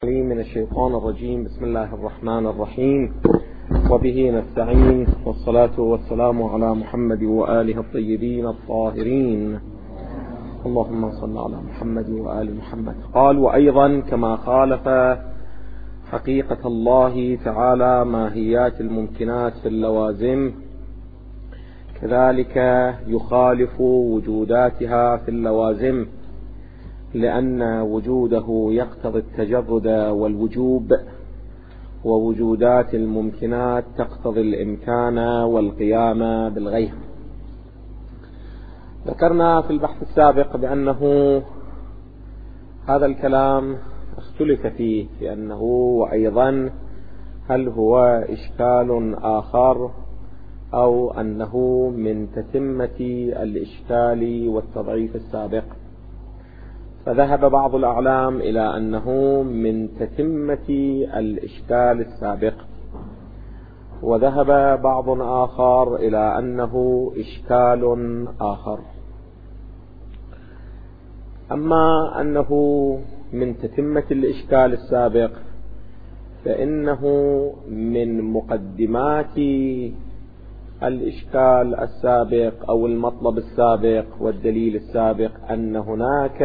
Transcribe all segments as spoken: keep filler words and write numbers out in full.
من الشيطان الرجيم. بسم الله الرحمن الرحيم، وبه نستعين، والصلاة والسلام على محمد وآله الطيبين الطاهرين. اللهم صل على محمد وآل محمد. قال: وأيضا كما خالف حقيقة الله تعالى ماهيات الممكنات في اللوازم، كذلك يخالف وجوداتها في اللوازم، لأن وجوده يقتضي التجرد والوجوب، ووجودات الممكنات تقتضي الإمكان والقيام بالغير. ذكرنا في البحث السابق بأنه هذا الكلام اختلف فيه، لأنه وأيضا هل هو إشكال آخر أو أنه من تتمة الإشكال والتضعيف السابق. فذهب بعض الأعلام إلى أنه من تتمة الإشكال السابق، وذهب بعض آخر إلى أنه إشكال آخر. أما أنه من تتمة الإشكال السابق، فإنه من مقدمات الإشكال السابق أو المطلب السابق والدليل السابق أن هناك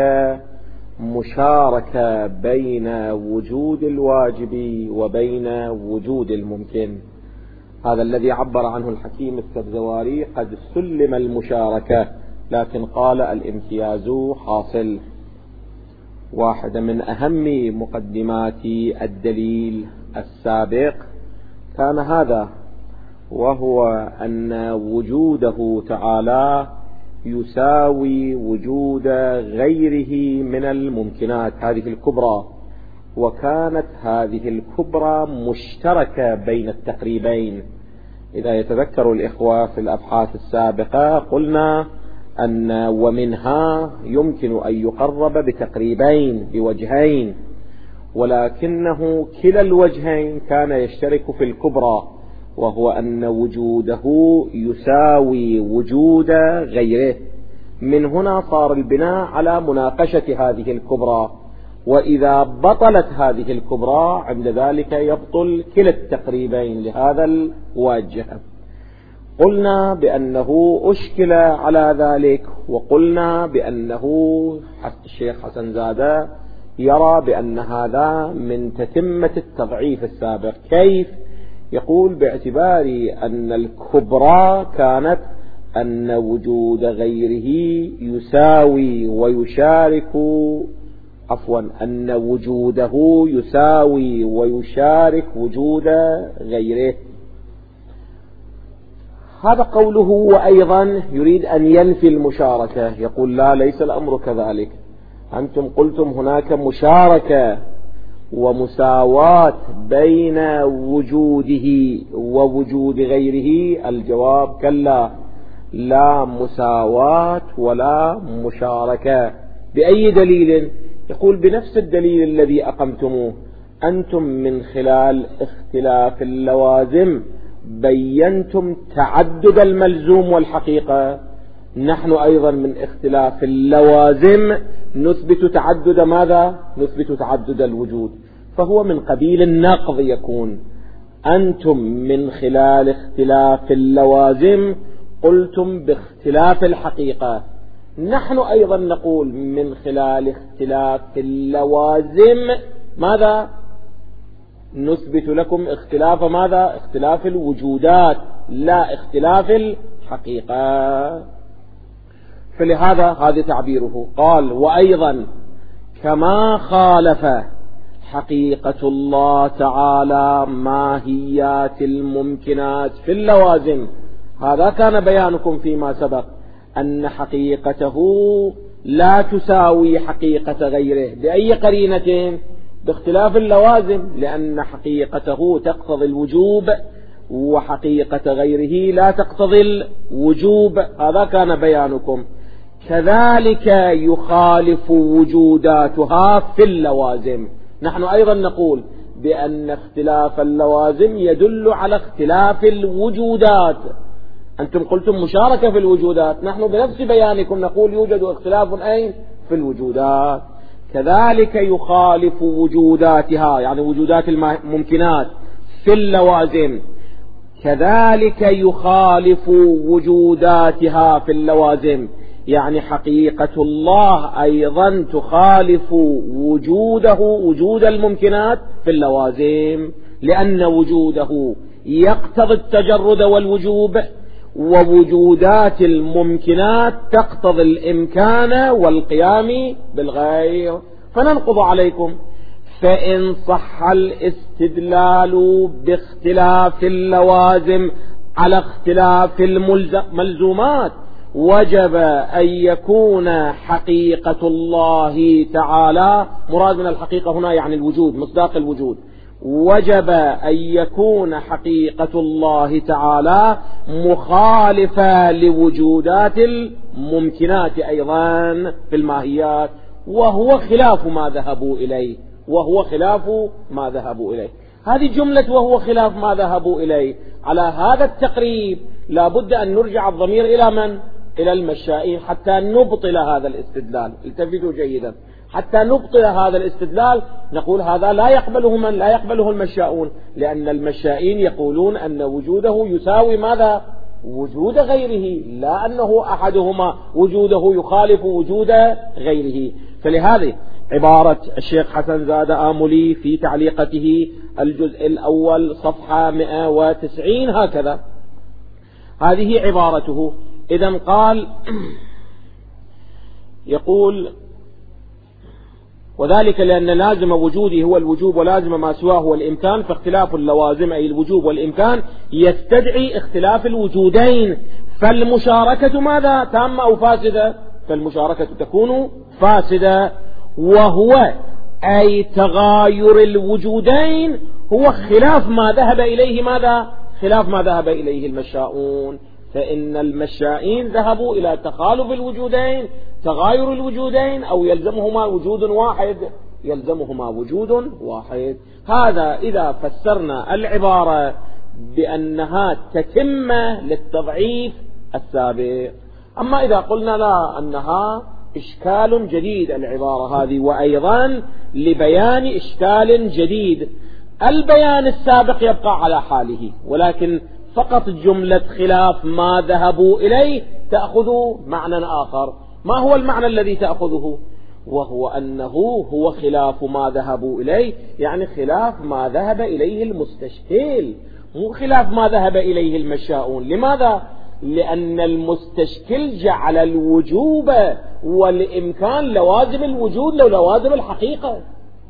مشاركة بين وجود الواجب وبين وجود الممكن. هذا الذي عبر عنه الحكيم السبزواري: قد سلم المشاركة لكن قال الامتياز حاصل. واحدة من أهم مقدمات الدليل السابق كان هذا، وهو أن وجوده تعالى يساوي وجود غيره من الممكنات هذه الكبرى، وكانت هذه الكبرى مشتركة بين التقريبين. إذا يتذكر الإخوة في الأبحاث السابقة قلنا أن ومنها يمكن أن يقرب بتقريبين بوجهين، ولكنه كلا الوجهين كان يشترك في الكبرى، وهو أن وجوده يساوي وجود غيره. من هنا صار البناء على مناقشة هذه الكبرى، وإذا بطلت هذه الكبرى عند ذلك يبطل كلا التقريبين لهذا الوجه. قلنا بأنه أشكل على ذلك، وقلنا بأنه الشيخ حسن زادة يرى بأن هذا من تتمة التضعيف السابق. كيف؟ يقول: باعتبار أن الكبرى كانت أن وجود غيره يساوي ويشارك عفوا أن وجوده يساوي ويشارك وجود غيره. هذا قوله. وأيضا يريد أن ينفي المشاركة، يقول: لا، ليس الأمر كذلك. أنتم قلتم هناك مشاركة ومساواة بين وجوده ووجود غيره. الجواب: كلا، لا مساواة ولا مشاركة. بأي دليل؟ يقول: بنفس الدليل الذي أقمتموه. أنتم من خلال اختلاف اللوازم بينتم تعدد الملزوم والحقيقة. نحن أيضا من اختلاف اللوازم نثبت تعدد ماذا؟ نثبت تعدد الوجود. فهو من قبيل النقض يكون. أنتم من خلال اختلاف اللوازم قلتم باختلاف الحقيقة، نحن أيضا نقول من خلال اختلاف اللوازم ماذا؟ نثبت لكم اختلاف ماذا؟ اختلاف الوجودات، لا اختلاف الحقيقة. فلهذا هذا تعبيره. قال: وأيضا كما خالف حقيقة الله تعالى ماهيات الممكنات في اللوازم. هذا كان بيانكم فيما سبق، أن حقيقته لا تساوي حقيقة غيره. بأي قرينة؟ باختلاف اللوازم، لأن حقيقته تقتضي الوجوب وحقيقة غيره لا تقتضي الوجوب. هذا كان بيانكم. كذلك يخالف وجوداتها في اللوازم. نحن أيضا نقول بأن اختلاف اللوازم يدل على اختلاف الوجودات. أنتم قلتم مشاركة في الوجودات، نحن بنفس بيانكم نقول يوجد اختلاف أين؟ في الوجودات. كذلك يخالف وجوداتها، يعني وجودات الممكنات في اللوازم، كذلك يخالف وجوداتها في اللوازم، يعني حقيقة الله أيضا تخالف وجوده وجود الممكنات في اللوازم، لأن وجوده يقتضي التجرد والوجوب، ووجودات الممكنات تقتضي الإمكان والقيام بالغير. فننقض عليكم: فإن صح الاستدلال باختلاف اللوازم على اختلاف الملزومات وجب أن يكون حقيقة الله تعالى، مراد من الحقيقة هنا يعني الوجود، مصداق الوجود، وجب أن يكون حقيقة الله تعالى مخالفة لوجودات الممكنات أيضا في الماهيات، وهو خلاف ما ذهبوا إليه، وهو خلاف ما ذهبوا إليه. هذه جملة وهو خلاف ما ذهبوا إليه. على هذا التقريب لا بد أن نرجع الضمير إلى من؟ إلى المشائين حتى نبطل هذا الاستدلال. التفتوا جيدا، حتى نبطل هذا الاستدلال نقول هذا لا يقبله من؟ لا يقبله المشاؤون، لأن المشائين يقولون أن وجوده يساوي ماذا؟ وجود غيره، لا أنه أحدهما وجوده يخالف وجود غيره. فلهذا عبارة الشيخ حسن زاد آملي في تعليقته الجزء الأول صفحة مئة وتسعين هكذا، هذه عبارته. إذن قال يقول: وذلك لأن لازم وجوده هو الوجوب ولازم ما سواه هو الإمكان، فاختلاف اللوازم أي الوجوب والإمكان يستدعي اختلاف الوجودين، فالمشاركة ماذا؟ تامة أو فاسدة؟ فالمشاركة تكون فاسدة، وهو أي تغاير الوجودين هو خلاف ما ذهب إليه ماذا؟ خلاف ما ذهب إليه المشاؤون. فإن المشائين ذهبوا إلى تخالف الوجودين، تغاير الوجودين، أو يلزمهما وجود واحد، يلزمهما وجود واحد. هذا إذا فسرنا العبارة بأنها تتمة للتضعيف السابق. أما إذا قلنا لا، أنها إشكال جديد العبارة هذه، وأيضا لبيان إشكال جديد، البيان السابق يبقى على حاله، ولكن فقط جملة خلاف ما ذهبوا إليه تأخذ معنى آخر. ما هو المعنى الذي تأخذه؟ وهو أنه هو خلاف ما ذهبوا إليه، يعني خلاف ما ذهب إليه المستشكل، مو خلاف ما ذهب إليه المشاؤون. لماذا؟ لأن المستشكل جعل الوجوب والإمكان لوازم الوجود لو لوازم الحقيقة،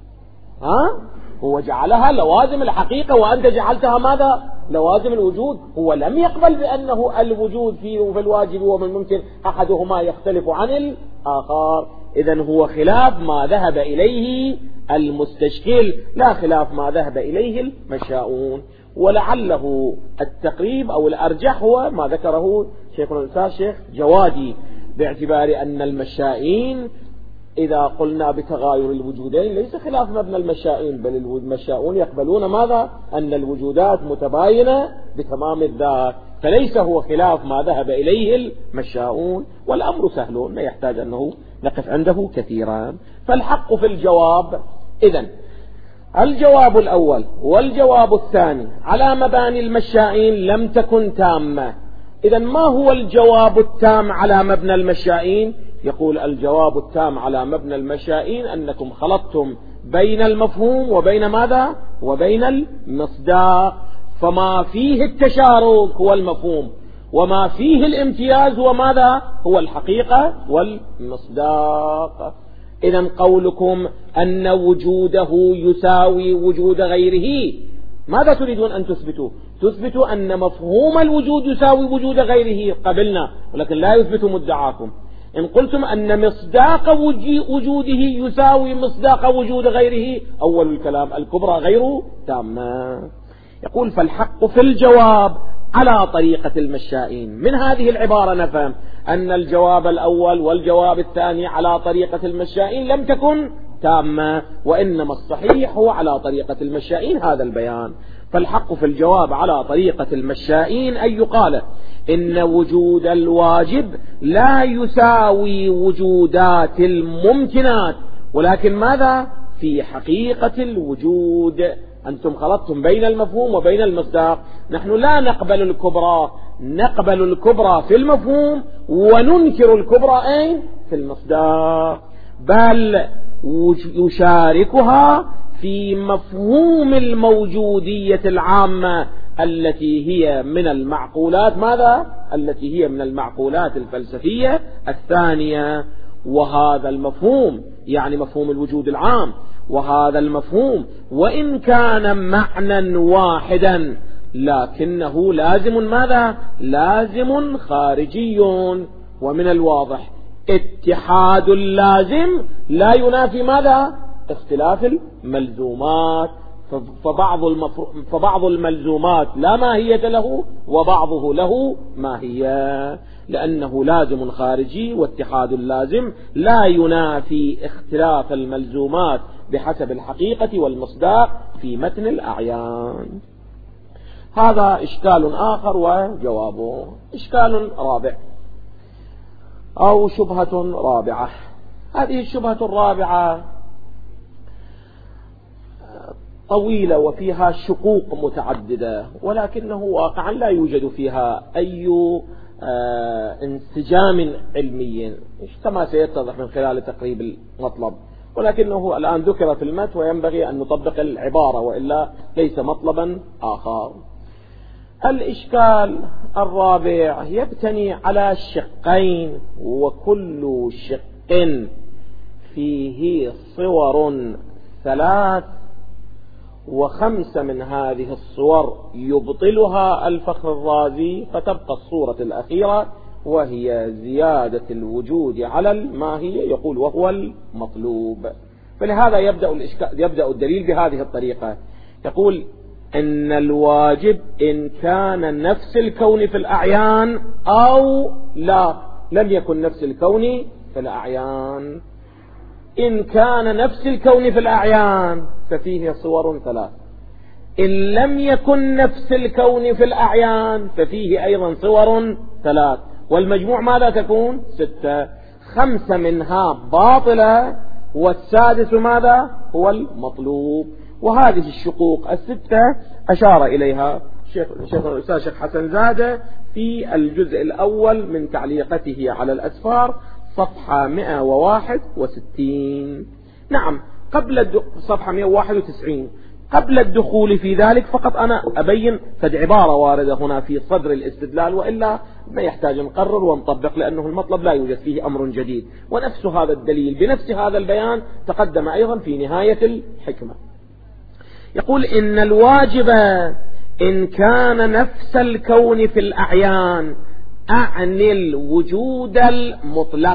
ها؟ هو جعلها لوازم الحقيقة وأنت جعلتها ماذا؟ لوازم الوجود. هو لم يقبل بأنه الوجود فيه في الواجب ومن ممكن أحدهما يختلف عن الآخر. إذن هو خلاف ما ذهب إليه المستشكل، لا خلاف ما ذهب إليه المشاؤون. ولعله التقريب أو الأرجح هو ما ذكره شيخنا الأستاذ شيخ جوادي، باعتبار أن المشائين إذا قلنا بتغاير الوجودين ليس خلاف مبنى المشائين، بل المشاؤون يقبلون ماذا؟ أن الوجودات متباينة بتمام الذات، فليس هو خلاف ما ذهب إليه المشاؤون. والأمر سهل، لا يحتاج أنه نقف عنده كثيرا. فالحق في الجواب، إذن الجواب الأول والجواب الثاني على مباني المشائين لم تكن تامة. إذن ما هو الجواب التام على مبنى المشائين؟ يقول الجواب التام على مبنى المشائين أنكم خلطتم بين المفهوم وبين ماذا؟ وبين المصداق، فما فيه التشارك هو المفهوم، وما فيه الامتياز هو ماذا؟ هو الحقيقة والمصداق. إذن قولكم أن وجوده يساوي وجود غيره، ماذا تريدون أن تثبتوا؟ تثبتوا أن مفهوم الوجود يساوي وجود غيره، قبلنا، ولكن لا يثبت مدعاكم. إن قلتم أن مصداق وجوده يساوي مصداق وجود غيره، أول الكلام الكبرى غير تامة. يقول فالحق في الجواب على طريقة المشائين. من هذه العبارة نفهم أن الجواب الأول والجواب الثاني على طريقة المشائين لم تكن تامة، وإنما الصحيح هو على طريقة المشائين هذا البيان. فالحق في الجواب على طريقة المشائين أن يقال إن وجود الواجب لا يساوي وجودات الممكنات، ولكن ماذا في حقيقة الوجود؟ أنتم خلطتم بين المفهوم وبين المصداق. نحن لا نقبل الكبرى، نقبل الكبرى في المفهوم وننكر الكبرى أين؟ في المصداق، بل يشاركها في مفهوم الموجودية العامة التي هي من المعقولات. ماذا؟ التي هي من المعقولات الفلسفية الثانية. وهذا المفهوم يعني مفهوم الوجود العام، وهذا المفهوم وإن كان معنى واحدا لكنه لازم ماذا؟ لازم خارجي. ومن الواضح اتحاد اللازم لا ينافي ماذا؟ اختلاف الملزومات. فبعض, المفر... فبعض الملزومات لا ماهية له وبعضه له ماهية، لأنه لازم خارجي، واتحاد اللازم لا ينافي اختلاف الملزومات بحسب الحقيقة والمصداق في متن الأعيان. هذا إشكال آخر وجوابه. إشكال رابع أو شبهة رابعة. هذه الشبهة الرابعة طويلة وفيها شقوق متعددة، ولكنه واقعا لا يوجد فيها أي انسجام علمي كما سيتضح من خلال تقريب المطلب، ولكنه الآن ذكر في المتن وينبغي أن نطبق العبارة وإلا ليس مطلبا آخر. الإشكال الرابع يبتني على شقين، وكل شق فيه صور ثلاث، وخمسة من هذه الصور يبطلها الفخر الرازي، فتبقى الصورة الأخيرة وهي زيادة الوجود على الماهية، يقول وهو المطلوب. فلهذا يبدأ الإشكال يبدأ الدليل بهذه الطريقة، يقول إن الواجب إن كان نفس الكون في الأعيان أو لا لم يكن نفس الكون في الأعيان. إن كان نفس الكون في الأعيان ففيه صور ثلاث، إن لم يكن نفس الكون في الأعيان ففيه أيضا صور ثلاث، والمجموع ماذا تكون؟ ستة. خمسة منها باطلة والسادس ماذا؟ هو المطلوب. وهذه الشقوق الستة أشار إليها الشيخ الأستاذ شيخ حسن زادة في الجزء الأول من تعليقته على الأسفار صفحة مئة وواحد وستين. نعم، قبل صفحة مئة وواحد وتسعين. قبل الدخول في ذلك فقط أنا أبين فد عبارة واردة هنا في صدر الاستدلال، وإلا ما يحتاج نقرر ونطبق، لأنه المطلب لا يوجد فيه أمر جديد، ونفس هذا الدليل بنفس هذا البيان تقدم أيضا في نهاية الحكمة. يقول إن الواجب إن كان نفس الكون في الأعيان أعني الوجود المطلق.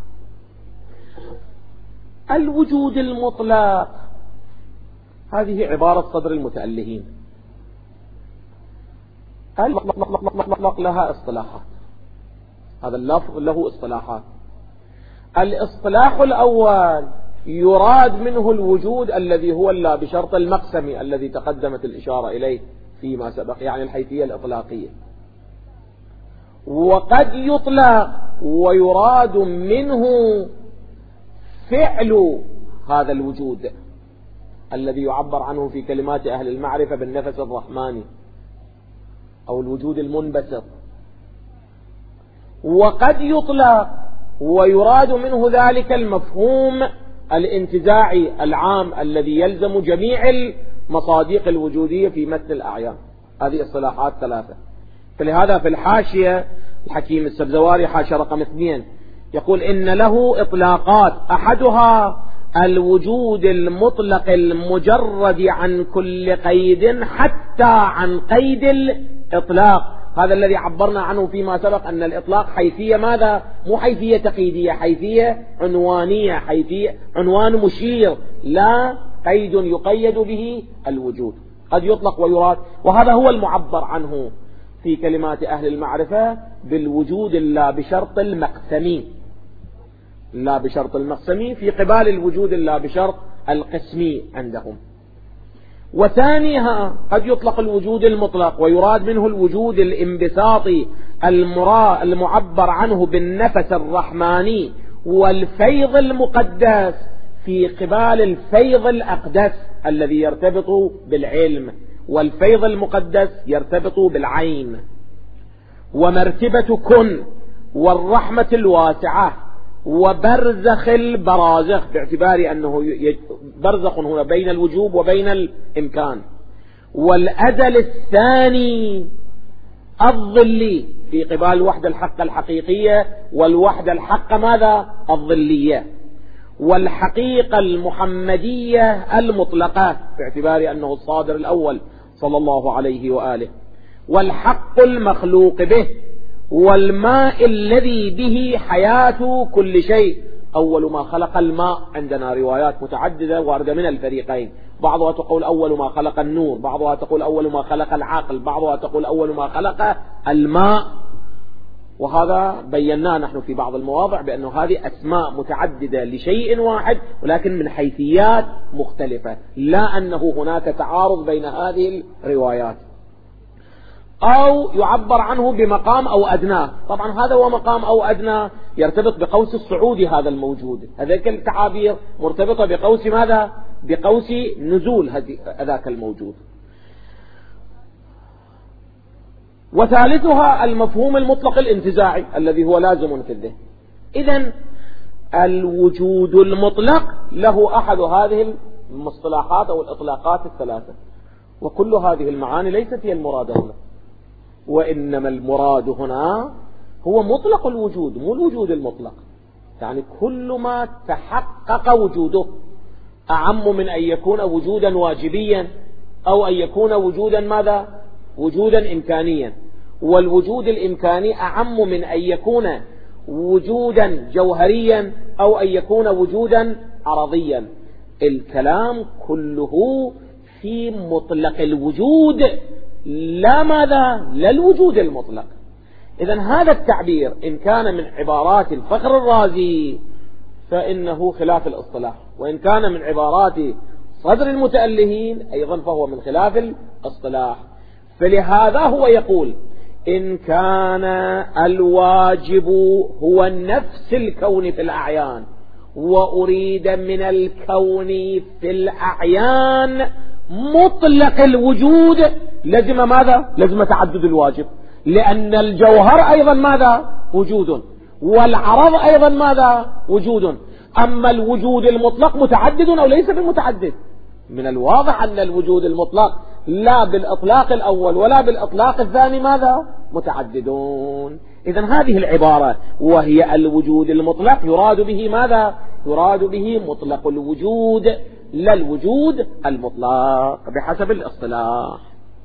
الوجود المطلق هذه عبارة صدر المتألهين. المطلق لها اصطلاحات، هذا اللفظ له اصطلاحات. الاصطلاح الأول يراد منه الوجود الذي هو لا بشرط المقسم الذي تقدمت الإشارة إليه فيما سبق، يعني الحيثية الإطلاقية. وقد يطلق ويراد منه فعل هذا الوجود الذي يعبر عنه في كلمات أهل المعرفة بالنفس الرحماني أو الوجود المنبسط. وقد يطلق ويراد منه ذلك المفهوم الانتزاعي العام الذي يلزم جميع المصادق الوجودية في متن الأعيان. هذه اصطلاحات ثلاثة. فلهذا في الحاشية الحكيم السبزواري حاشية رقم اثنين يقول إن له إطلاقات، أحدها الوجود المطلق المجرد عن كل قيد حتى عن قيد الإطلاق. هذا الذي عبرنا عنه فيما سبق أن الإطلاق حيثية ماذا؟ مو حيثية تقييدية، حيثية عنوانية، حيثية عنوان مشير، لا قيد يقيد به الوجود. قد يطلق ويراد، وهذا هو المعبر عنه في كلمات أهل المعرفة بالوجود لا بشرط المقسمي، لا بشرط المقسمي في قبال الوجود لا بشرط القسمي عندهم. وثانيها قد يطلق الوجود المطلق ويراد منه الوجود الانبساطي المرا المعبر عنه بالنفس الرحماني والفيض المقدس في قبال الفيض الأقدس الذي يرتبط بالعلم، والفيض المقدس يرتبط بالعين. ومرتبة كن والرحمة الواسعة وبرزخ البرازخ، باعتبار أنه برزخ هنا بين الوجوب وبين الإمكان. والأزل الثاني الظلي في قبال الوحدة الحق الحقيقية والوحدة الحق ماذا؟ الظلية. والحقيقة المحمدية المطلقة باعتبار أنه الصادر الأول صلى الله عليه وآله. والحق المخلوق به، والماء الذي به حياة كل شيء. أول ما خلق الماء، عندنا روايات متعددة واردة من الفريقين، بعضها تقول أول ما خلق النور، بعضها تقول أول ما خلق العقل، بعضها تقول أول ما خلق الماء. وهذا بيناه نحن في بعض المواضع بأنه هذه أسماء متعددة لشيء واحد ولكن من حيثيات مختلفة، لا أنه هناك تعارض بين هذه الروايات. أو يعبر عنه بمقام أو أدناه، طبعا هذا هو مقام أو أدناه يرتبط بقوس الصعود هذا الموجود، هذيك التعابير مرتبطة بقوس ماذا؟ بقوس نزول هذاك الموجود. وثالثها المفهوم المطلق الانتزاعي الذي هو لازم في الذهن. إذن الوجود المطلق له أحد هذه المصطلحات أو الإطلاقات الثلاثة، وكل هذه المعاني ليست هي المراد هنا، وإنما المراد هنا هو مطلق الوجود مو الوجود المطلق، يعني كل ما تحقق وجوده، أعم من أن يكون وجودا واجبيا أو أن يكون وجودا ماذا؟ وجودا إمكانيا. والوجود الإمكاني أعم من أن يكون وجودا جوهريا أو أن يكون وجودا عرضيا. الكلام كله في مطلق الوجود، لا ماذا؟ لا الوجود المطلق. إذن هذا التعبير إن كان من عبارات الفخر الرازي فإنه خلاف الاصطلاح، وإن كان من عبارات صدر المتألهين أيضا فهو من خلاف الاصطلاح. فلهذا هو يقول إن كان الواجب هو نفس الكون في الأعيان وأريد من الكون في الأعيان مطلق الوجود، لزم ماذا؟ لزم تعدد الواجب، لأن الجوهر أيضا ماذا؟ وجود، والعرض أيضا ماذا؟ وجود. أما الوجود المطلق متعدد أو ليس بالمتعدد؟ من الواضح أن الوجود المطلق لا بالإطلاق الأول ولا بالإطلاق الثاني ماذا؟ متعددون. إذن هذه العبارة وهي الوجود المطلق يراد به ماذا؟ يراد به مطلق الوجود لا الوجود المطلق بحسب الاصطلاح.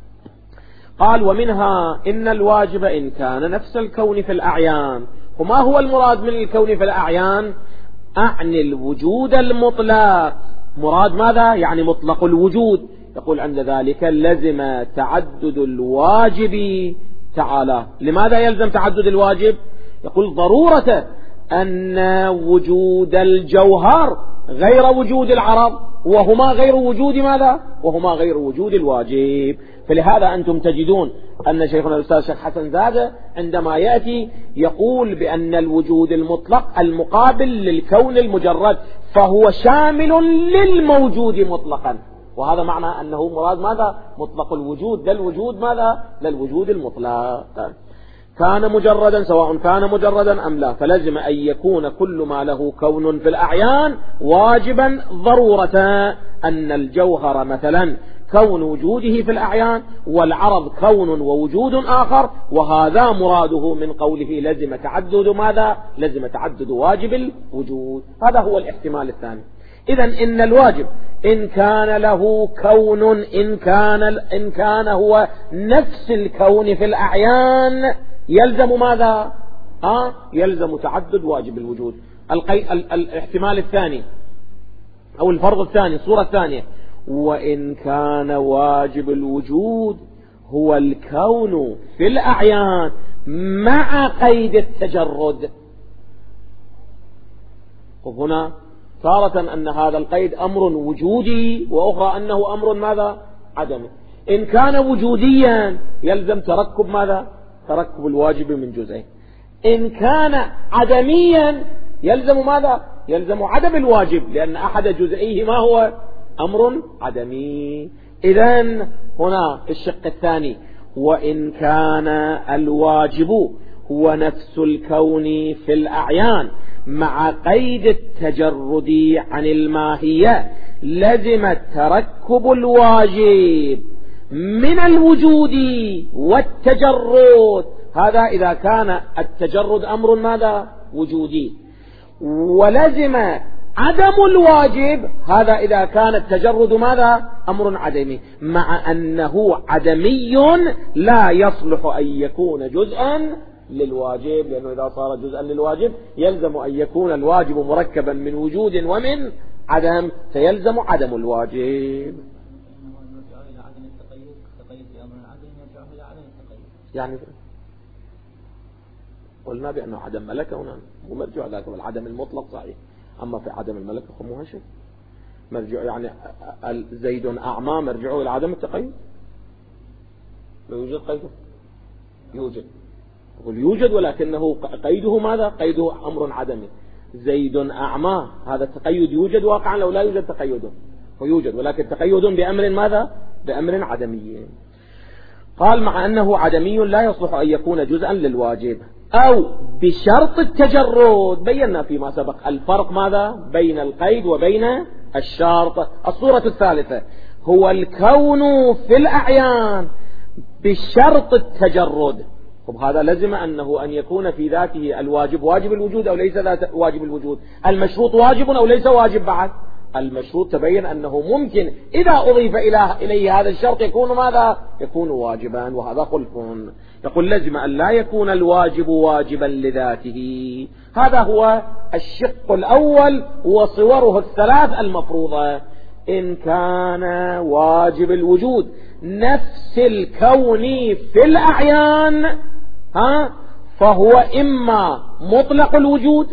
قال ومنها إن الواجب إن كان نفس الكون في الأعيان. وما هو المراد من الكون في الأعيان؟ أعني الوجود المطلق، مراد ماذا؟ يعني مطلق الوجود. يقول عند ذلك لزم تعدد الواجب تعالى. لماذا يلزم تعدد الواجب؟ يقول ضرورة أن وجود الجوهر غير وجود العرض، وهما غير وجود ماذا؟ وهما غير وجود الواجب. فلهذا أنتم تجدون أن شيخنا الأستاذ شيخ حسن زادة عندما يأتي يقول بأن الوجود المطلق المقابل للكون المجرد، فهو شامل للموجود مطلقا، وهذا معنى أنه مراد ماذا؟ مطلق الوجود لا الوجود ماذا؟ لا الوجود المطلق. كان مجردا سواء كان مجردا أم لا، فلزم أن يكون كل ما له كون في الأعيان واجبا ضرورة. أن الجوهر مثلا كون وجوده في الأعيان، والعرض كون ووجود آخر، وهذا مراده من قوله لزم تعدد ماذا؟ لزم تعدد واجب الوجود. هذا هو الاحتمال الثاني. إذن إن الواجب إن كان له كون، إن كان, إن كان هو نفس الكون في الأعيان يلزم ماذا؟ آه يلزم تعدد واجب الوجود. القي... ال... الاحتمال الثاني أو الفرض الثاني، الصورة الثانية، وإن كان واجب الوجود هو الكون في الأعيان مع قيد التجرد. وهنا تارة أن هذا القيد أمر وجودي، وأخرى أنه أمر ماذا؟ عدمي. إن كان وجوديا يلزم تركب ماذا؟ تركب الواجب من جزئين. إن كان عدميا يلزم ماذا؟ يلزم عدم الواجب، لأن أحد جزئيه ما هو أمر عدمي. إذن هنا في الشق الثاني: وإن كان الواجب هو نفس الكون في الأعيان مع قيد التجرد عن الماهية لزم تركب الواجب من الوجود والتجرد. هذا إذا كان التجرد أمر ماذا؟ وجودي. ولزم عدم الواجب هذا إذا كان التجرد ماذا؟ أمر عدمي، مع أنه عدمي لا يصلح أن يكون جزءا للواجب، لأنه إذا صار جزءا للواجب يلزم أن يكون الواجب مركبا من وجود ومن عدم، فيلزم عدم الواجب. يعني قلنا بأنه عدم ملكة هنا ومرجع ذاك العدم المطلق صحيح، أما في عدم الملكة فمو شيء مرجع، يعني زيد أعمى مرجعه إلى عدم التقيد. لا يوجد قيده، يوجد، يقول يوجد ولكنه قيده ماذا؟ قيده أمر عدمي. زيد أعمى هذا التقيد يوجد واقعا لو لا يوجد تقيده، ويوجد ولكن تقيد بأمر ماذا؟ بأمر عدمي. قال مع أنه عدمي لا يصلح أن يكون جزءا للواجب أو بشرط التجرد. بينا فيما سبق الفرق ماذا بين القيد وبين الشرط. الصورة الثالثة هو الكون في الأعيان بشرط التجرد. هذا لزم أنه أن يكون في ذاته الواجب واجب الوجود أو ليس ذات واجب الوجود، المشروط واجب أو ليس واجب. بعد المشروط تبين أنه ممكن إذا أضيف إليه هذا الشرط يكون ماذا؟ يكون واجبا، وهذا خلف. يقول لزم أن لا يكون الواجب واجبا لذاته. هذا هو الشق الأول وصوره الثلاث المفروضة. إن كان واجب الوجود نفس الكون في الأعيان ها فهو إما مطلق الوجود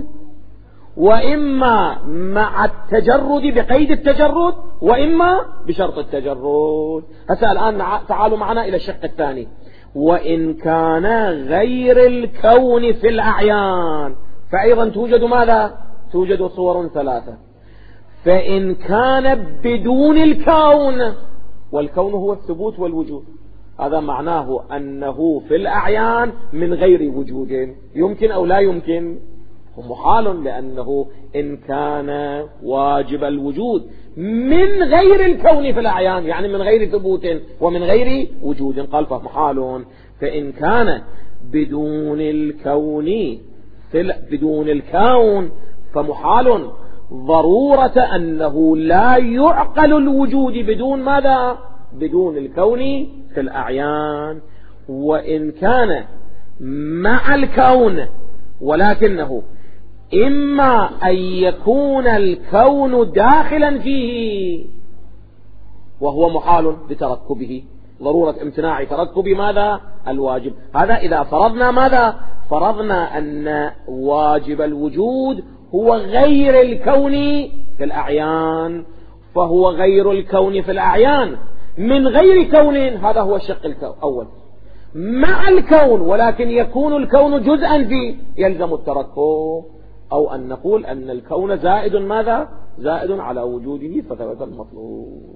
وإما مع التجرد بقيد التجرد وإما بشرط التجرد. هسه الآن تعالوا معنا إلى الشق الثاني. وإن كان غير الكون في الأعيان فأيضا توجد ماذا؟ توجد صور ثلاثة. فإن كان بدون الكون، والكون هو الثبوت والوجود، هذا معناه أنه في الأعيان من غير وجود، يمكن أو لا يمكن؟ محال، لأنه إن كان واجب الوجود من غير الكون في الأعيان يعني من غير ثبوت ومن غير وجود، قال فمحال. فإن كان بدون الكون في بدون الكون فمحال ضرورة أنه لا يعقل الوجود بدون ماذا؟ بدون الكون في الأعيان. وإن كان مع الكون ولكنه إما أن يكون الكون داخلا فيه وهو محال بتركبه، ضرورة امتناع تركب ماذا؟ الواجب. هذا إذا فرضنا ماذا؟ فرضنا أن واجب الوجود هو غير الكون في الأعيان، فهو غير الكون في الأعيان من غير كون، هذا هو الشق الأول. مع الكون ولكن يكون الكون جزءا فيه يلزم التركب، أو أن نقول أن الكون زائد ماذا؟ زائد على وجوده فثبت المطلوب.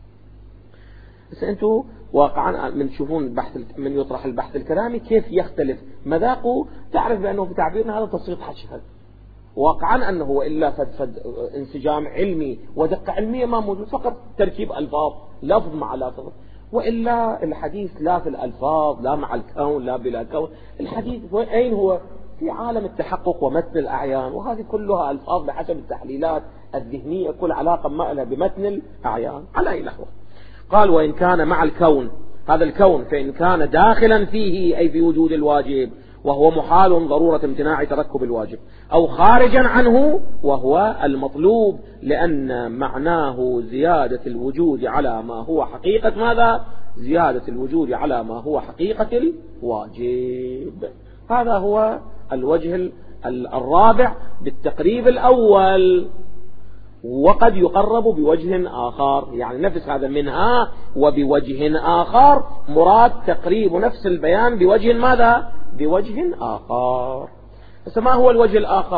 بس أنتوا واقعا من تشوفون البحث من يطرح البحث الكلامي كيف يختلف مذاقه، تعرف بأنه في تعبيرنا هذا تبسيط حشي، واقعا أنه وإلا فد فد انسجام علمي ودقة علمية ما موجود، فقط تركيب ألفاظ لفظ مع لفظ، وإلا الحديث لا في الألفاظ لا مع الكون لا بلا كون. الحديث أين هو؟ في عالم التحقق ومتن الأعيان، وهذه كلها ألفاظ بحسب التحليلات الذهنية كل علاقة ما لها بمتن الأعيان. على أي نحو قال وإن كان مع الكون، هذا الكون فإن كان داخلا فيه أي في وجود الواجب وهو محال ضرورة امتناع تركب الواجب، أو خارجا عنه وهو المطلوب، لأن معناه زيادة الوجود على ما هو حقيقة ماذا؟ زيادة الوجود على ما هو حقيقة الواجب. هذا هو الوجه الرابع بالتقريب الأول، وقد يقرب بوجه آخر، يعني نفس هذا منها وبوجه آخر، مراد تقريب نفس البيان بوجه ماذا؟ بوجه آخر. بس ما هو الوجه الآخر؟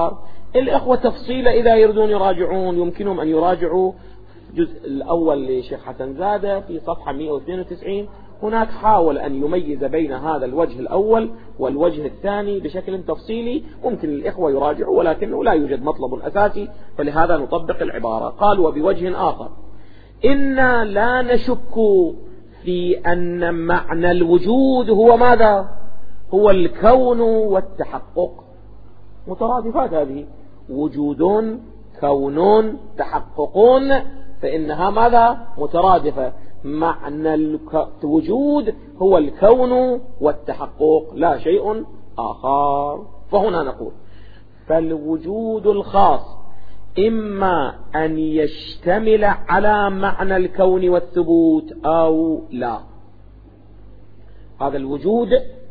الإخوة تفصيل إذا يريدون يراجعون يمكنهم أن يراجعوا الجزء الأول لشيخ حسن زادة في صفحة مئة واثنين وتسعين. هناك حاول أن يميز بين هذا الوجه الأول والوجه الثاني بشكل تفصيلي، ممكن الإخوة يراجعوا ولكنه لا يوجد مطلب أساسي، فلهذا نطبق العبارة. قال وبوجه آخر إنا لا نشك في أن معنى الوجود هو ماذا؟ هو الكون والتحقق. مترادفات هذه، وجود كون تحققون، فإنها ماذا؟ مترادفة. معنى الوجود هو الكون والتحقق لا شيء آخر. فهنا نقول فالوجود الخاص إما أن يشتمل على معنى الكون والثبوت أو لا. هذا الوجود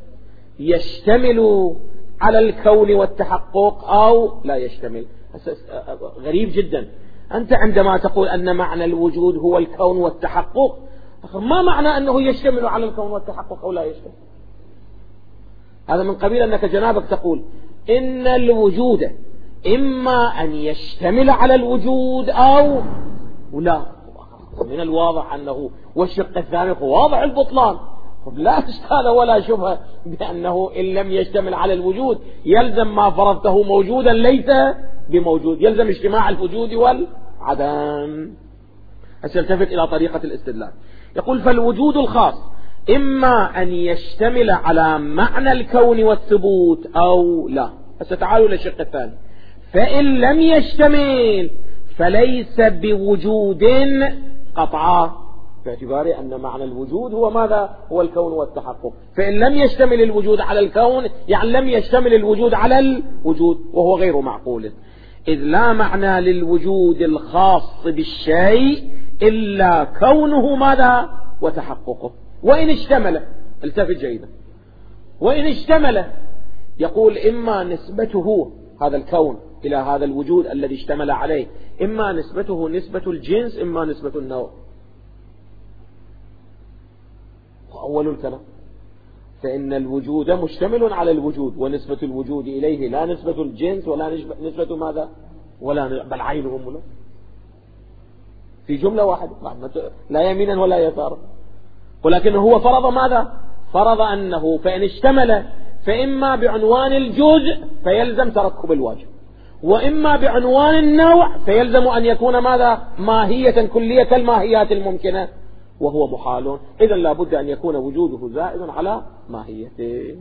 يشتمل على الكون والتحقق أو لا يشتمل. غريب جدا، أنت عندما تقول أن معنى الوجود هو الكون والتحقق، ما معنى أنه يشتمل على الكون والتحقق أو لا يشتمل؟ هذا من قبيل أنك جنابك تقول إن الوجود إما أن يشتمل على الوجود أو لا. من الواضح أنه والشق الثاني واضح البطلان، لا إشكال ولا شبهة بأنه إن لم يشتمل على الوجود يلزم ما فرضته موجودا ليس بموجود، يلزم اجتماع الوجود والعدم. سألتفت إلى طريقة الاستدلال. يقول فالوجود الخاص إما أن يشتمل على معنى الكون والثبوت أو لا. ستعالوا للشق الثاني، فإن لم يشتمل فليس بوجود قطعا، باعتبار أن معنى الوجود هو ماذا؟ هو الكون والتحقق. فإن لم يشتمل الوجود على الكون يعني لم يشتمل الوجود على الوجود، وهو غير معقول، إذ لا معنى للوجود الخاص بالشيء إلا كونه ماذا؟ وتحققه. وإن اشتمل، التفت جيدا، وإن اشتمل يقول إما نسبته هذا الكون إلى هذا الوجود الذي اشتمل عليه، إما نسبته نسبة الجنس إما نسبة النوع. أول الكلام فإن الوجود مشتمل على الوجود، ونسبة الوجود إليه لا نسبة الجنس ولا نسبة ماذا؟ ولا بل عينه ملا في جملة واحدة، لا يمينا ولا يسارا. ولكن هو فرض ماذا؟ فرض أنه فإن اشتمل فإما بعنوان الجزء فيلزم تركب الواجب، وإما بعنوان النوع فيلزم أن يكون ماذا؟ ماهية كلية الماهيات الممكنة، وهو محال. إذن لا بد أن يكون وجوده زائد على ماهيته.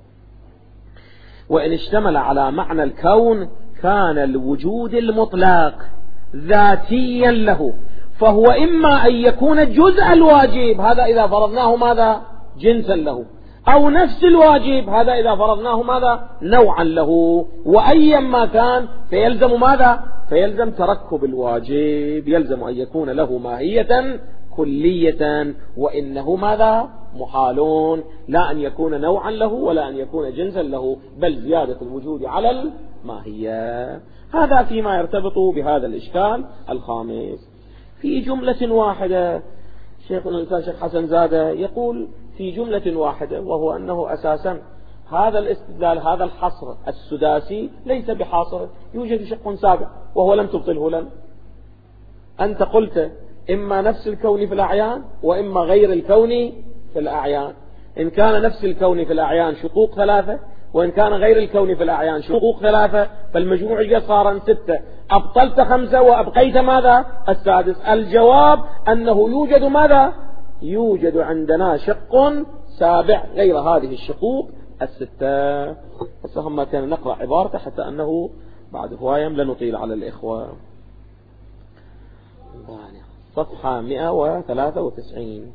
وإن اشتمل على معنى الكون كان الوجود المطلق ذاتيا له، فهو إما أن يكون جزء الواجب، هذا إذا فرضناه ماذا؟ جنسا له، أو نفس الواجب، هذا إذا فرضناه ماذا؟ نوعا له. وأيا ما كان فيلزم ماذا؟ فيلزم تركب الواجب، يلزم أن يكون له ماهية كلية، وإنه ماذا؟ محالون، لا أن يكون نوعا له ولا أن يكون جنسا له، بل زيادة الوجود على الماهية. هذا فيما يرتبط بهذا الإشكال الخامس. في جملة واحدة شيخنا الإنسان شيخ حسن زادة يقول في جملة واحدة، وهو أنه أساسا هذا الاستدلال هذا الحصر السداسي ليس بحاصر، يوجد شق سابع وهو لم تبطله لنا. أنت قلت إما نفس الكون في الأعيان وإما غير الكون في الأعيان. إن كان نفس الكون في الأعيان شقوق ثلاثة، وإن كان غير الكون في الأعيان شقوق ثلاثة، فالمجموع صار ستة، أبطلت خمسة وأبقيت ماذا؟ السادس. الجواب أنه يوجد ماذا؟ يوجد عندنا شق سابع غير هذه الشقوق الستة. بس هم كان نقرأ عبارته حتى أنه بعد هواية لا نطيل على الإخوة. صفحة مئة وثلاثة وتسعين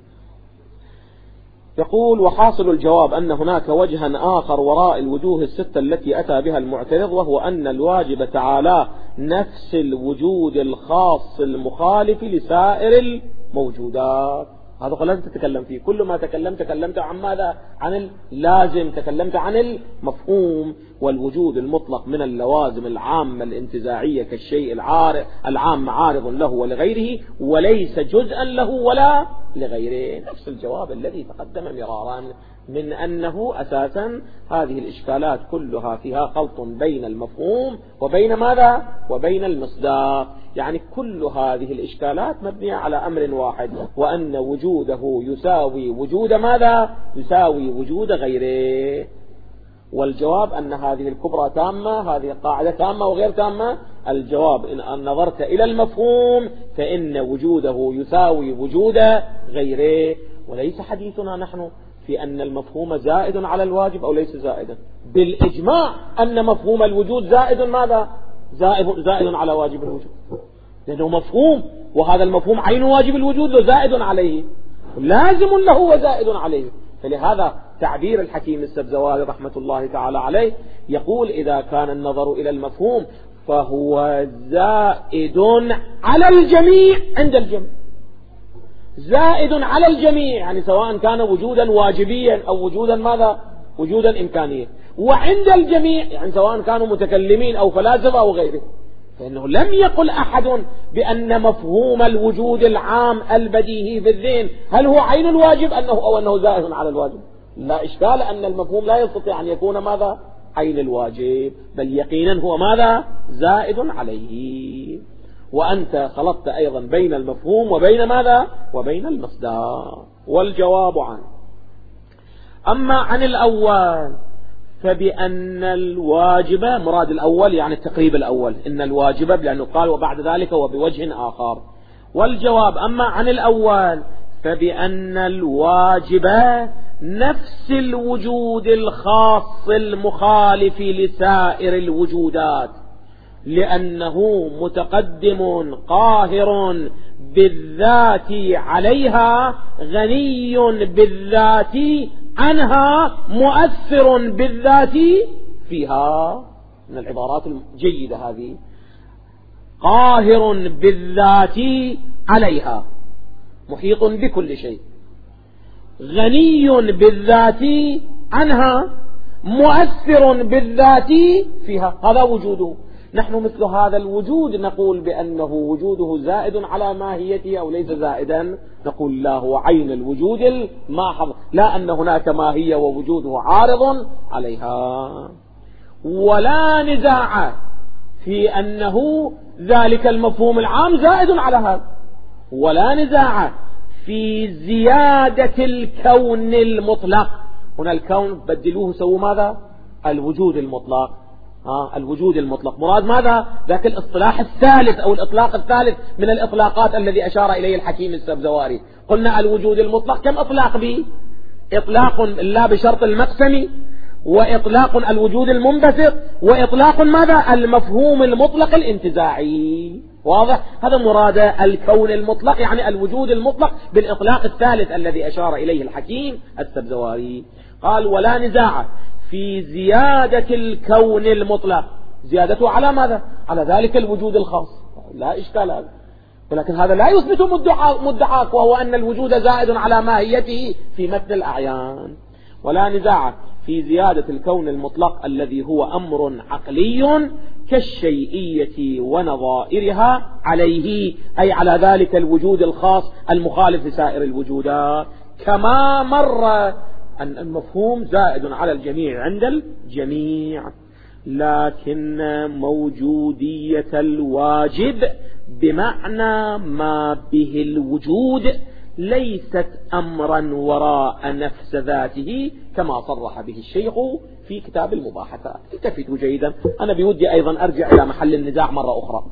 يقول وحاصل الجواب أن هناك وجها آخر وراء الوجوه الستة التي أتى بها المعترض، وهو أن الواجب تعالى نفس الوجود الخاص المخالف لسائر الموجودات. هذا لازم تتكلم فيه، كل ما تكلمت تكلمت عن ماذا؟ عن اللازم، تكلمت عن المفهوم. والوجود المطلق من اللوازم العامة الانتزاعية كالشيء العام عارض له ولغيره وليس جزءا له ولا لغيره. نفس الجواب الذي تقدم مرارا من أنه أساسا هذه الإشكالات كلها فيها خلط بين المفهوم وبين ماذا؟ وبين المصداق. يعني كل هذه الإشكالات مبنية على أمر واحد، وأن وجوده يساوي وجود ماذا؟ يساوي وجود غيره. والجواب أن هذه الكبرى تامة، هذه القاعدة تامة وغير تامة. الجواب إن نظرت إلى المفهوم فإن وجوده يساوي وجود غيره. وليس حديثنا نحن في أن المفهوم زائد على الواجب أو ليس زائدا، بالإجماع أن مفهوم الوجود زائد ماذا؟ زائد, زائد على واجب الوجود، لأنه مفهوم، وهذا المفهوم عين واجب الوجود زائد عليه، لازم له وزائد عليه. فلهذا تعبير الحكيم السبزواري رحمة الله تعالى عليه يقول إذا كان النظر إلى المفهوم فهو زائد على الجميع عند الجميع، زائد على الجميع، يعني سواء كان وجودا واجبيا أو وجودا ماذا؟ وجودا إمكانيا، وعند الجميع يعني سواء كانوا متكلمين أو فلاسفة أو غيره. فإنه لم يقل أحد بأن مفهوم الوجود العام البديهي في الذهن هل هو عين الواجب أنه أو أنه زائد على الواجب. لا إشكال أن المفهوم لا يستطيع أن يكون ماذا؟ عين الواجب، بل يقينا هو ماذا؟ زائد عليه. وأنت خلطت أيضا بين المفهوم وبين ماذا؟ وبين المصدر. والجواب عنه. أما عن الأول فبأن الواجب، مراد الأول يعني التقريب الأول، إن الواجب لأنه قال وبعد ذلك وبوجه آخر. والجواب أما عن الأول فبأن الواجب نفس الوجود الخاص المخالف لسائر الوجودات، لأنه متقدم قاهر بالذات عليها، غني بالذات عنها، مؤثر بالذات فيها. من العبارات الجيدة هذه، قاهر بالذات عليها، محيط بكل شيء، غني بالذات عنها، مؤثر بالذات فيها، هذا وجوده. نحن مثل هذا الوجود نقول بأنه وجوده زائد على ماهيته أو ليس زائدا، نقول لا، هو عين الوجود الماحض، لا أن هناك ماهية ووجوده عارض عليها. ولا نزاع في أنه ذلك المفهوم العام زائد على هذا، ولا نزاع في زيادة الكون المطلق. هنا الكون بدلوه سووا ماذا؟ الوجود المطلق. آه الوجود المطلق مراد ماذا؟ ذاك الاصطلاح الثالث أو الإطلاق الثالث من الإطلاقات الذي أشار إليه الحكيم السبزواري. قلنا الوجود المطلق كم إطلاق به؟ إطلاق لا بشرط المقسم، وإطلاق الوجود المنبثق، وإطلاق ماذا؟ المفهوم المطلق الانتزاعي. واضح؟ هذا مراد الكون المطلق، يعني الوجود المطلق بالإطلاق الثالث الذي أشار إليه الحكيم السبزواري. قال ولا نزاع في زيادة الكون المطلق، زيادته على ماذا؟ على ذلك الوجود الخاص، لا إشكال هذا، ولكن هذا لا يثبت مدعاك، وهو أن الوجود زائد على ماهيته في متن الأعيان. ولا نزاع في زيادة الكون المطلق الذي هو أمر عقلي كالشيئية ونظائرها عليه، أي على ذلك الوجود الخاص المخالف لسائر الوجودات، كما مر أن المفهوم زائد على الجميع عند الجميع. لكن موجودية الواجب بمعنى ما به الوجود ليست أمرا وراء نفس ذاته كما صرح به الشيخ في كتاب المباحثات. التفتوا جيدا، أنا بودي أيضا أرجع إلى محل النزاع مرة أخرى.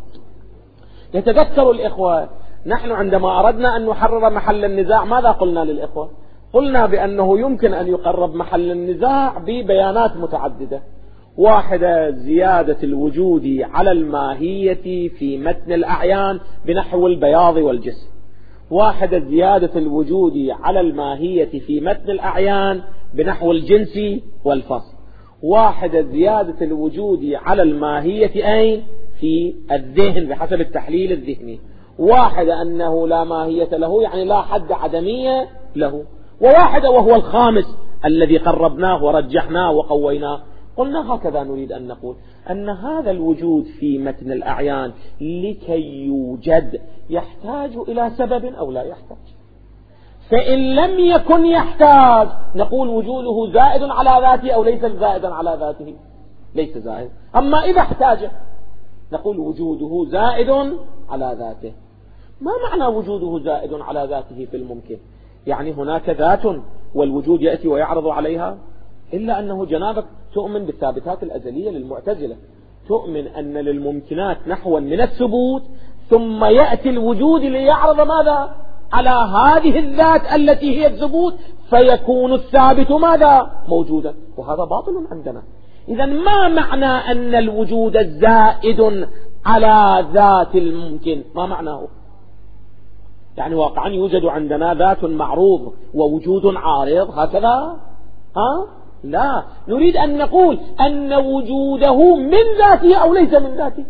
يتذكر الإخوة نحن عندما أردنا أن نحرر محل النزاع ماذا قلنا للإخوة؟ قلنا بأنه يمكن أن يقرب محل النزاع ببيانات متعددة. واحدة زيادة الوجود على الماهية في متن الأعيان بنحو البياض والجسم، واحدة زيادة الوجود على الماهية في متن الأعيان بنحو الجنس والفصل، واحدة زيادة الوجود على الماهية أين؟ في الذهن بحسب التحليل الذهني، واحدة أنه لا ماهية له يعني لا حد عدمية له، وواحدة وهو الخامس الذي قربناه ورجحناه وقويناه قلنا هكذا نريد أن نقول أن هذا الوجود في متن الأعيان لكي يوجد يحتاج إلى سبب أو لا يحتاج. فإن لم يكن يحتاج نقول وجوده زائد على ذاته أو ليس زائدا على ذاته، ليس زائد. أما إذا احتاج نقول وجوده زائد على ذاته. ما معنى وجوده زائد على ذاته في الممكن؟ يعني هناك ذات والوجود يأتي ويعرض عليها؟ إلا أنه جنابك تؤمن بالثابتات الأزلية للمعتزلة، تؤمن أن للممكنات نحوا من الثبوت ثم يأتي الوجود ليعرض ماذا؟ على هذه الذات التي هي الثبوت، فيكون الثابت ماذا؟ موجودا. وهذا باطل عندنا. إذا ما معنى أن الوجود الزائد على ذات الممكن؟ ما معناه؟ يعني واقعا يوجد عندنا ذات معروض ووجود عارض هكذا؟ ها؟ لا، نريد أن نقول أن وجوده من ذاته أو ليس من ذاته.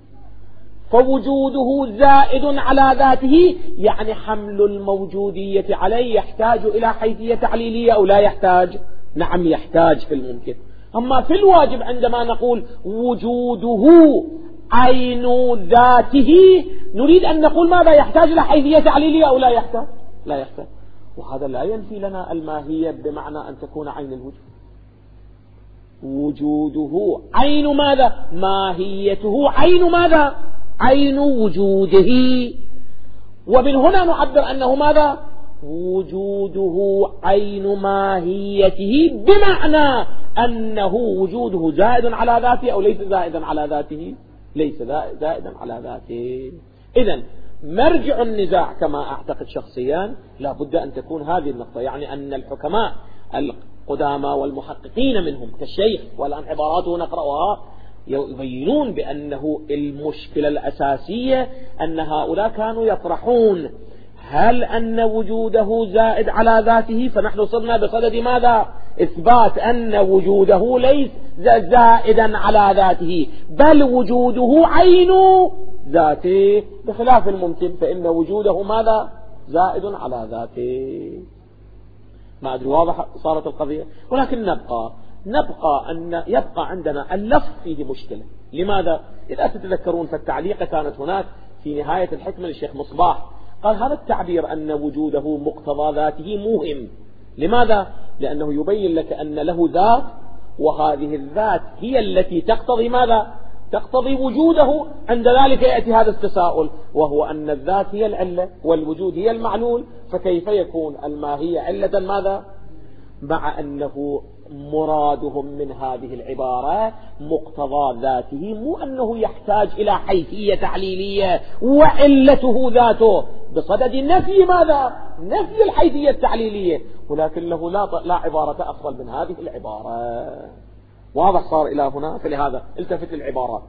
فوجوده زائد على ذاته يعني حمل الموجودية عليه يحتاج إلى حيثية تعليلية أو لا يحتاج؟ نعم يحتاج في الممكن. أما في الواجب عندما نقول وجوده عين ذاته نريد أن نقول ماذا؟ يحتاج إلى حيثية تعليلية أو لا يحتاج؟ لا يحتاج. وهذا لا ينفي لنا الماهية بمعنى أن تكون عين الوجود. وجوده عين ماذا؟ ماهيته عين ماذا؟ عين وجوده. ومن هنا نعبر أنه ماذا؟ وجوده عين ماهيته، بمعنى أنه وجوده زائد على ذاته أو ليس زائدا على ذاته؟ ليس زائدا على ذاته. إذن مرجع النزاع كما أعتقد شخصيا لا بد أن تكون هذه النقطة، يعني أن الحكماء القدامى والمحققين منهم كالشيخ والآن عباراته نقرأها يبينون بأنه المشكلة الأساسية أن هؤلاء كانوا يطرحون هل أن وجوده زائد على ذاته، فنحن صرنا بصدد ماذا؟ إثبات أن وجوده ليس زائدا على ذاته بل وجوده عين ذاته، بخلاف الممكن فإن وجوده ماذا؟ زائد على ذاته. ما أدري واضح صارت القضية؟ ولكن نبقى نبقى أن يبقى عندنا اللفظ فيه مشكلة. لماذا؟ إذا تتذكرون فالتعليق كانت هناك في نهاية الحكمة للشيخ مصباح قال هذا التعبير أن وجوده مقتضى ذاته مهم. لماذا؟ لأنه يبين لك أن له ذات وهذه الذات هي التي تقتضي ماذا؟ تقتضي وجوده. عند ذلك يأتي هذا التساؤل وهو أن الذات هي العلة والوجود هي المعلول، فكيف يكون الماهية علة ماذا؟ مع أنه مرادهم من هذه العبارة مقتضى ذاته، مو أنه يحتاج إلى حيثية تعليلية وعلته ذاته بصدد نفي ماذا؟ نفي الحيثية التعليلية، ولكن له لا, لا عبارة أفضل من هذه العبارة. واضح صار إلى هنا؟ فلهذا التفت العبارات.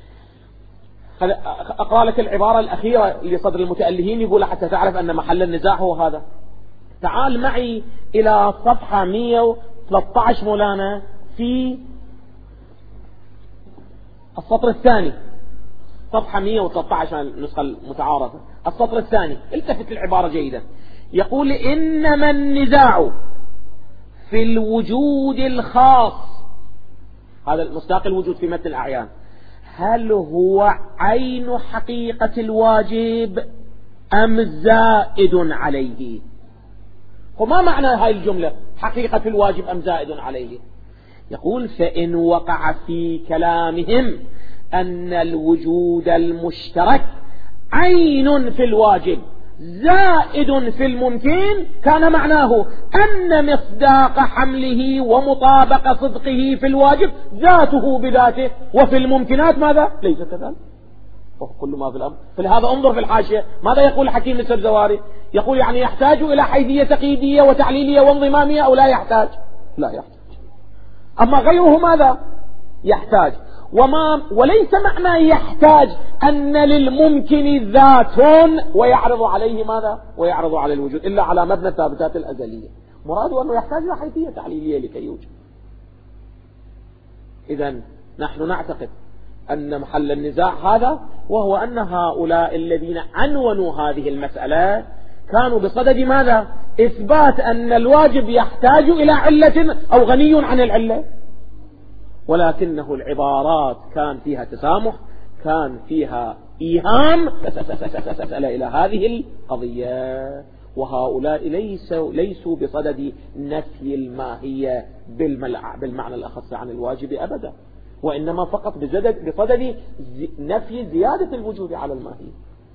أقرأ لك العبارة الأخيرة لصدر المتألهين يقول حتى تعرف أن محل النزاع هو هذا. تعال معي إلى صفحة مئة وثلاثة عشر مولانا في السطر الثاني، صفحة مئة وثلاثة عشر النسخة المتعارفة السطر الثاني. التفت العبارة جيدا. يقول إنما النزاع في الوجود الخاص، هذا المستاق الوجود في متن الأعيان، هل هو عين حقيقة الواجب أم زائد عليه؟ وما معنى هاي الجملة حقيقة الواجب أم زائد عليه؟ يقول فإن وقع في كلامهم أن الوجود المشترك عين في الواجب زائد في الممكن كان معناه أن مصداق حمله ومطابق صدقه في الواجب ذاته بذاته، وفي الممكنات ماذا؟ ليس كذلك، كل ما في الأمر. فلهذا انظر في الحاشية ماذا يقول حكيم السبزواري؟ يقول يعني يحتاج إلى حيثية تقييدية وتعليلية وانضمامية أو لا يحتاج؟ لا يحتاج. أما غيره ماذا؟ يحتاج. وما وليس معنى يحتاج أن للممكن ذات ويعرض عليه ماذا؟ ويعرض على الوجود إلا على مبنى الثابتات الأزلية. مراده أنه يحتاج إلى حيثية تعليلية لكي يوجد. إذن نحن نعتقد أن محل النزاع هذا، وهو أن هؤلاء الذين عنونوا هذه المسألة كانوا بصدد ماذا؟ إثبات أن الواجب يحتاج إلى علة أو غني عن العلة. ولكنه العبارات كان فيها تسامح، كان فيها إيهام أسأل إلى هذه القضية. وهؤلاء ليسوا, ليسوا بصدد نفي الماهية بالمعنى الأخص عن الواجب أبدا، وإنما فقط بصدد نفي زيادة الوجود على الماهية.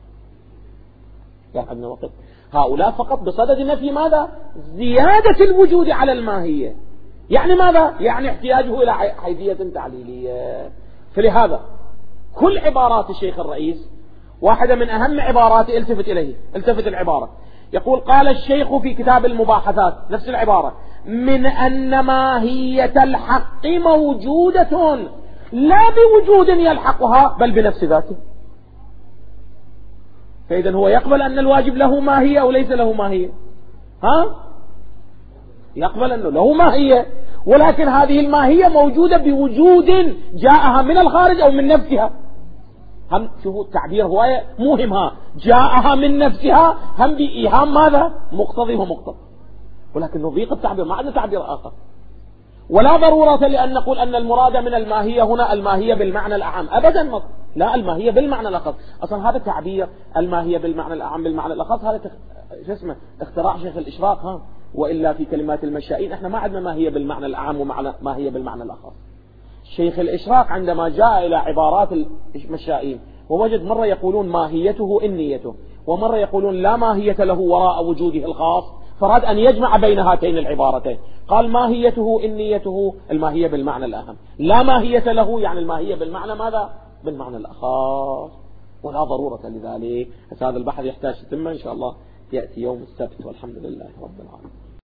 يعني وقت هؤلاء فقط بصدد نفي ماذا؟ زيادة الوجود على الماهية. يعني ماذا؟ يعني احتياجه إلى حيثية تعليلية. فلهذا كل عبارات الشيخ الرئيس واحدة من أهم عباراته التفت إليه، التفت العبارة، يقول قال الشيخ في كتاب المباحثات نفس العبارة: من أن ماهية الحق موجودة لا بوجود يلحقها بل بنفس ذاته. فإذا هو يقبل أن الواجب له ماهية أو ليس له ماهية؟ ها؟ يقبل أنه له ماهية، ولكن هذه الماهية موجودة بوجود جاءها من الخارج أو من نفسها. هم شوفوا التعبير هواية مهمها، جاءها من نفسها هم بإيهام ماذا؟ مقتضي ومقتضي، ولكن نضيق التعبير، ما عندنا تعبير آخر. ولا ضرورة لأن نقول أن المراد من الماهية هنا الماهية بالمعنى الأعم أبدا، لا، الماهية بالمعنى الأخص. أصلا هذا تعبير الماهية بالمعنى الأعم بالمعنى الأخص هذا تخ... شو اسمه اختراع شيخ الإشراق، ها، وإلا في كلمات المشائين احنا ما عندنا ماهية بالمعنى الأعم ومعنى ماهية بالمعنى الأخص. شيخ الإشراق عندما جاء إلى عبارات المشائين ووجد مرة يقولون ماهيته النيته، ومرة يقولون لا ماهية له وراء وجوده الخاص، فراد أن يجمع بين هاتين العبارتين، قال ماهيته النيته الماهية بالمعنى الأهم، لا ماهية له يعني الماهية بالمعنى ماذا؟ بالمعنى الأخص، ولا ضرورة لذلك. هذا البحث يحتاج تتم إن شاء الله، يأتي يوم السبت، والحمد لله رب العالمين.